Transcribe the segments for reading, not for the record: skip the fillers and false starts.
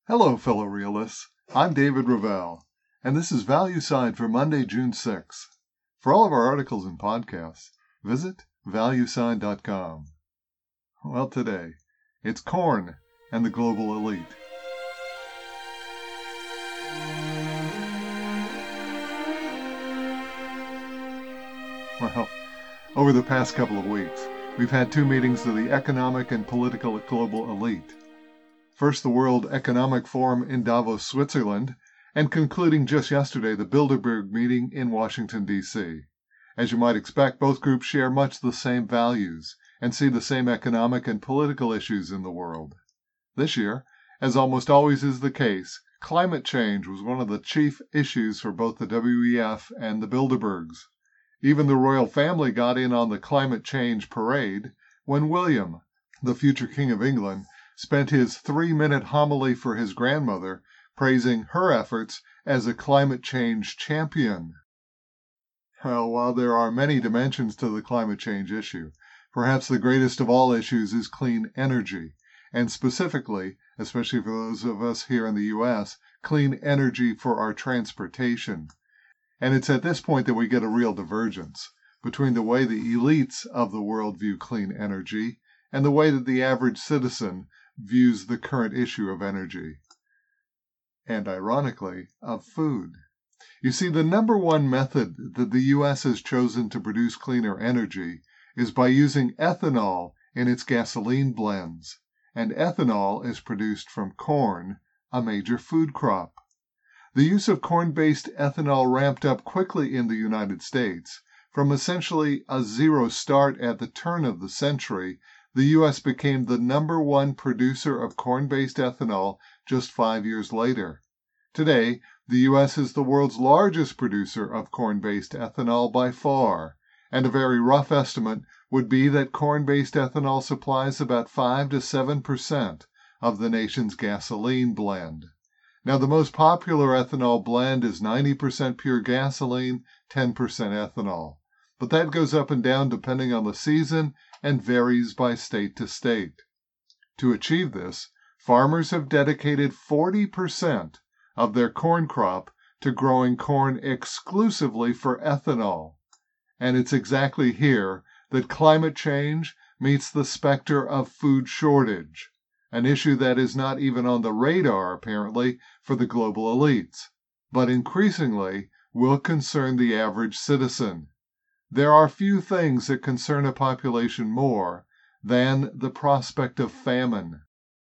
Hello, fellow realists. I'm David Ravel, and this is Value Side for Monday, June 6th. For all of our articles and podcasts, visit valueside.com. Well, today, it's corn and the global elite. Well, over the past couple of weeks, we've had two meetings of the economic and political global elite. First, the World Economic Forum in Davos, Switzerland, and concluding just yesterday, the Bilderberg meeting in Washington, D.C. As you might expect, both groups share much the same values and see the same economic and political issues in the world. This year, as almost always is the case, climate change was one of the chief issues for both the WEF and the Bilderbergs. Even the royal family got in on the climate change parade when William, the future King of England, spent his 3-minute homily for his grandmother, praising her efforts as a climate change champion. Well, while there are many dimensions to the climate change issue, perhaps the greatest of all issues is clean energy, and specifically, especially for those of us here in the U.S., clean energy for our transportation. And it's at this point that we get a real divergence between the way the elites of the world view clean energy and the way that the average citizen views the current issue of energy, and ironically, of food. You see, the number one method that the U.S. has chosen to produce cleaner energy is by using ethanol in its gasoline blends, and ethanol is produced from corn, a major food crop. The use of corn-based ethanol ramped up quickly in the United States. From essentially a zero start at the turn of the century, the U.S. became the number one producer of corn-based ethanol just 5 years later. Today, the U.S. is the world's largest producer of corn-based ethanol by far, and a very rough estimate would be that corn-based ethanol supplies about 5 to 7% of the nation's gasoline blend. Now, the most popular ethanol blend is 90% pure gasoline, 10% ethanol. But that goes up and down depending on the season and varies by state to state. To achieve this, farmers have dedicated 40% of their corn crop to growing corn exclusively for ethanol. And it's exactly here that climate change meets the specter of food shortage, an issue that is not even on the radar, apparently, for the global elites, but increasingly will concern the average citizen. There are few things that concern a population more than the prospect of famine.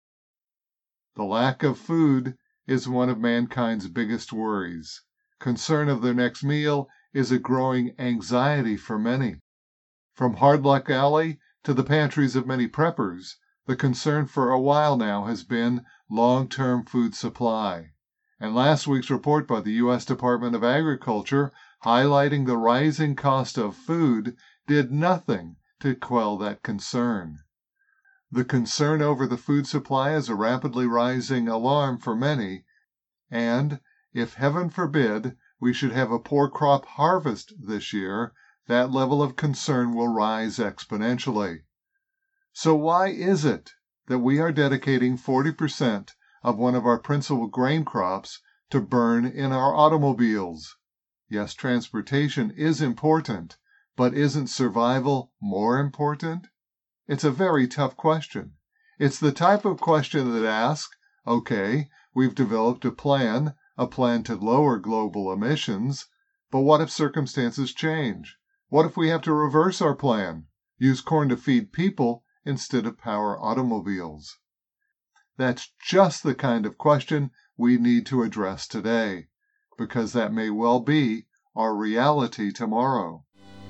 The lack of food is one of mankind's biggest worries. Concern of their next meal is a growing anxiety for many. From Hard Luck Alley to the pantries of many preppers, the concern for a while now has been long-term food supply. And last week's report by the U.S. Department of Agriculture highlighting the rising cost of food did nothing to quell that concern. The concern over the food supply is a rapidly rising alarm for many, and if heaven forbid we should have a poor crop harvest this year, that level of concern will rise exponentially. So why is it that we are dedicating 40% of one of our principal grain crops to burn in our automobiles? Yes, transportation is important, but isn't survival more important? It's a very tough question. It's the type of question that asks, okay, we've developed a plan to lower global emissions, but what if circumstances change? What if we have to reverse our plan, use corn to feed people instead of power automobiles? That's just the kind of question we need to address today, because that may well be our reality tomorrow.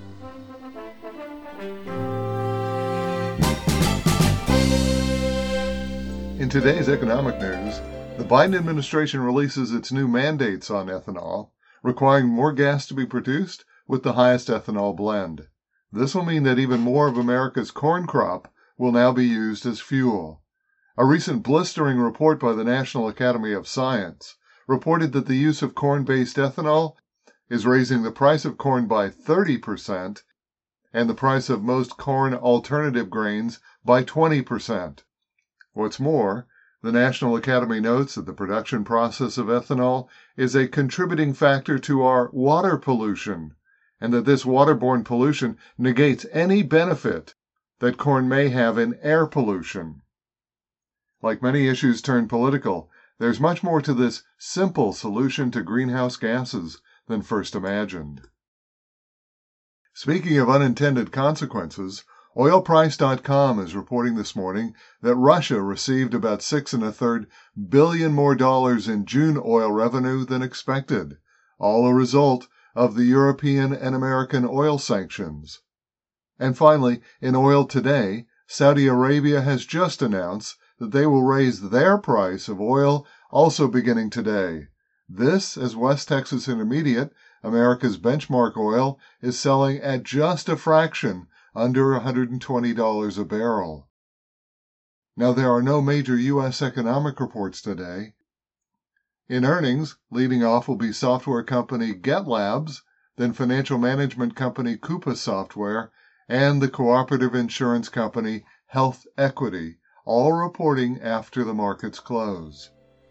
In today's economic news, the Biden administration releases its new mandates on ethanol, requiring more gas to be produced with the highest ethanol blend. This will mean that even more of America's corn crop will now be used as fuel. A recent blistering report by the National Academy of Science reported that the use of corn-based ethanol is raising the price of corn by 30% and the price of most corn alternative grains by 20%. What's more, The National Academy notes that the production process of ethanol is a contributing factor to our water pollution, and that this waterborne pollution negates any benefit that corn may have in air pollution. Like many issues turned political, there's much more to this simple solution to greenhouse gases than first imagined. Speaking of unintended consequences, OilPrice.com is reporting this morning that Russia received about $6.33 billion more in June oil revenue than expected, all a result of the European and American oil sanctions. And finally, in oil today, Saudi Arabia has just announced that they will raise their price of oil also beginning today. This, as West Texas Intermediate, America's benchmark oil, is selling at just a fraction under $120 a barrel. Now, there are no major U.S. economic reports today. In earnings, leading off will be software company GitLabs, then financial management company Coupa Software, and the cooperative insurance company Health Equity, all reporting after the markets close.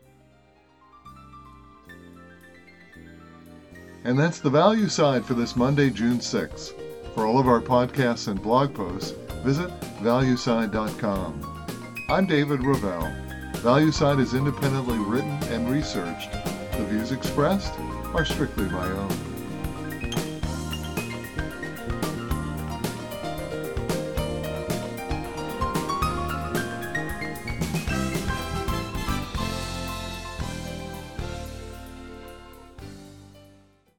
And that's the value side for this Monday, June 6th. For all of our podcasts and blog posts, visit valueside.com. I'm David Ravel. ValueSide is independently written and researched. The views expressed are strictly my own.